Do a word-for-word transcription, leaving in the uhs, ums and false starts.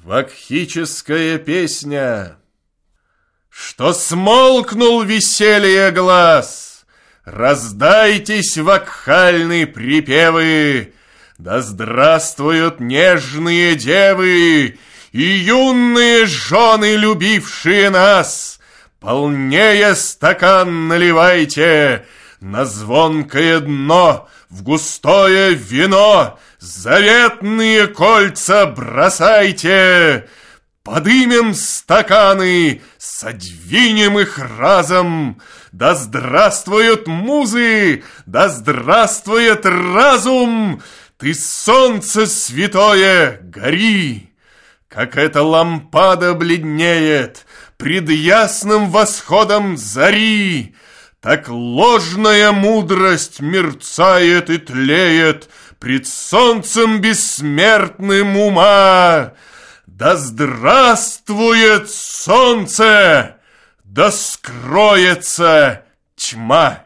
Вакхическая песня. Что смолкнул веселье глаз, раздайтесь вакхальные припевы, да здравствуют нежные девы и юные жены, любившие нас. Полнее стакан наливайте, на звонкое дно, в густое вино заветные кольца бросайте. Подымем стаканы, содвинем их разом. Да здравствуют музы, да здравствует разум. Ты, солнце святое, гори, как эта лампада бледнеет пред ясным восходом зари. Так ложная мудрость мерцает и тлеет пред солнцем бессмертным ума. Да здравствует солнце, да скроется тьма.